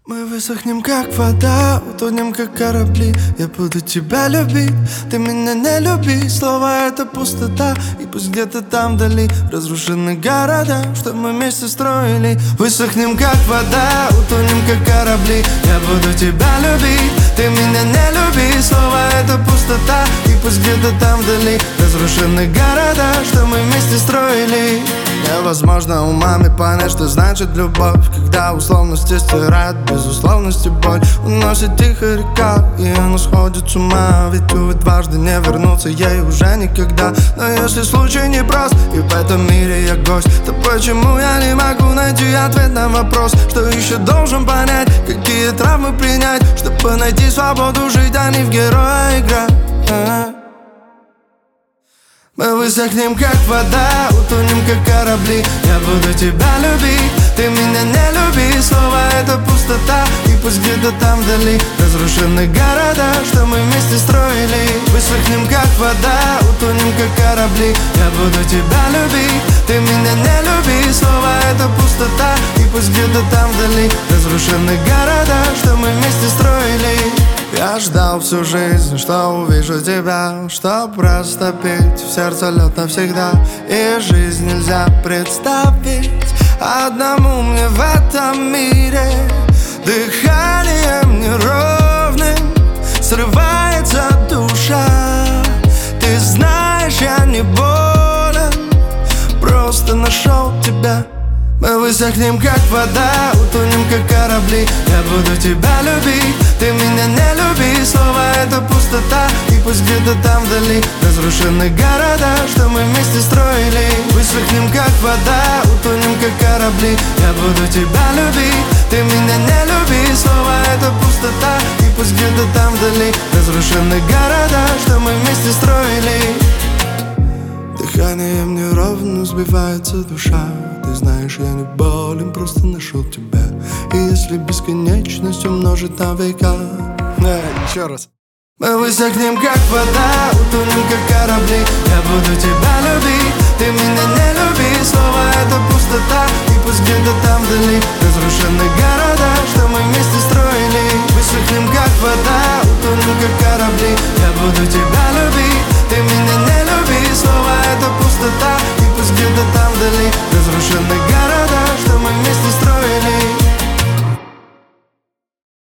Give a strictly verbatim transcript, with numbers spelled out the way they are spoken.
Мы высохнем, как вода, утонем, как корабли. Я буду тебя любить, ты меня не люби. Слово — это пустота, и пусть где-то там вдали разрушены города, что мы вместе строили. Высохнем, как вода, утонем, как корабли. Я буду тебя любить, ты меня не люби. Слово — это пустота, и пусть где-то там вдали разрушены города, что мы вместе строили. Невозможно умами понять, что значит любовь, когда условности стирают безусловности боль. Уносит тихо река, и она сходит с ума. Ведь увы, дважды не вернуться ей уже никогда. Но если случай непрост, и в этом мире я гость, то почему я не могу найти ответ на вопрос? Что еще должен понять, какие травмы принять, чтобы найти свободу жить, а не в героя играть? Мы высохнем, как вода, утонем, как корабли. Я буду тебя любить, ты меня не люби. Слово — это пустота, и пусть где-то там вдали разрушены города, что мы вместе строили. Высохнем, как вода, утонем, как корабли. Я буду тебя любить, ты меня не люби. Слово — это пустота, и пусть где-то там вдали разрушены города, что мы вместе строили. Я ждал всю жизнь, что увижу тебя, чтоб растопить в сердце лед навсегда. И жизнь нельзя представить одному мне в этом мире. Дыханием неровным срывается душа. Ты знаешь, я не болен, просто нашел тебя. Мы высохнем, как вода, утонем, как корабли. Я буду тебя любить, ты меня не люби. Слово — это пустота, и пусть где-то там вдали разрушены города, что мы вместе строили. Высохнем, как вода, утонем, как корабли. Я буду тебя любить, ты меня не люби. Слово — это пустота, и пусть где-то там вдали разрушены города, что мы вместе строили. Дыханием неровно сбивается душа. Ты знаешь, я не болен, просто нашел тебя. И если бесконечность умножить на века. э, Еще раз. Мы высохнем, как вода, утонем, как корабли. Я буду тебя любить, ты меня не люби. Слово — это пустота, и пусть где-то там вдали разрушены города, что мы вместе строили. Высохнем, как вода, утонем, как корабли.